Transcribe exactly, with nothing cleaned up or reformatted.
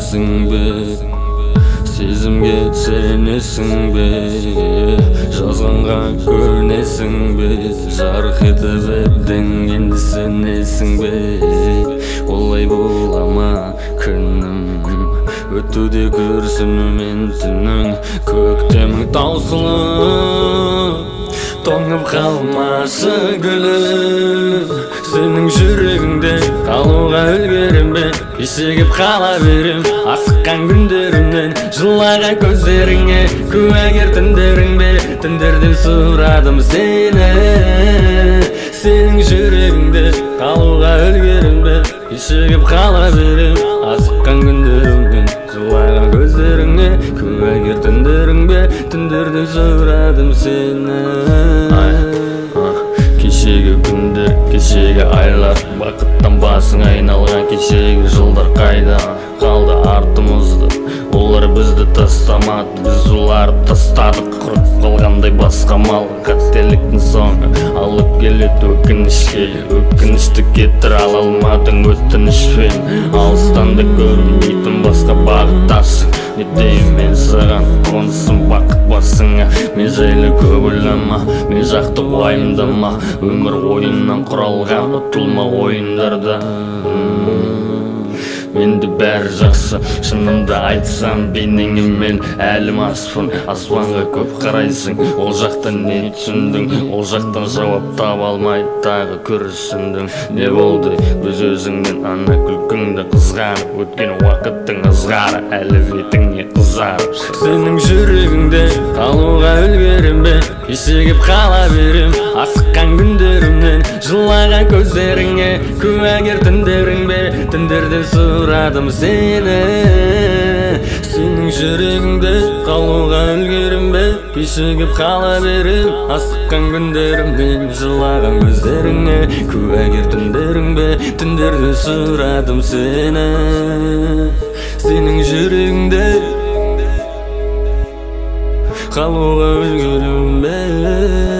көресің бе, сезімге сенесің бе, жазғанға көнесің бе, жарық етіп әбден енді сенесің бе. Олай бола ма күнім, өтуде күрсінумен түнің, көктемің таусылып тоңып қалмашы гүлім. Сенің жүрегіңде қалуға үлгерем бе, кешігіп қала берем асыққан күндерімнен. Жылаған көздеріңе куәгер түндерің бе, түндерден сұрадым сені. Сенің жүрегіңде қалуға үлгерем бе, кешігіп қала берем асыққан күндерімнен. Жылаған көздеріңе куәгер түндерің бе, түндерден сұрадым сені. Кешегі күндер, кешегі айлар, бақыттан басың айналған кешегі жылдар қайда қалды артымызды? Олар бізді тастамады, біз оларды тастадық. Құрып қалғандай басқа мал, қателіктің соңы алып келеді өкінішке. Өкінішті кетір ала алмадың өтінішпен, алыстан да көрінбейтін басқа бағыттасың. Не деймін мен саған, қонсын бақыт басыңа. Мен жайлы көп ойлама, мен жақты уайымдама. Өмір ойыннан құралған, ұтылма ойындарда. Менде бәрі жақсы, шынымды айтсам бейнеңмен әлім аспын. Аспанға көп қарайсың, ол жақтан не түсіндің? Ол жақтан жауап таба алмай тағы күрсіндің. Не болды өз өзіңнен ана күлкіңді қызғанып, өткен уақыттың ызғары әлі бетіңе қызарып. Сенің жүрегіңде қалуға үлгерем бе, кешігіп қала берем асыққан күндерімнен. Жылаған көздеріңе куәгер түндерің бе, түндерден сұрадым сені. Сенің жүрегіңде қалуға үлгерем бе, кешігіп қала берем асыққан күндерімнен. Жылаған көздеріңе куәгер түндерің бе, түндерден сұрадым сені. Сенің жүрегіңде қалуға үлгерем бе.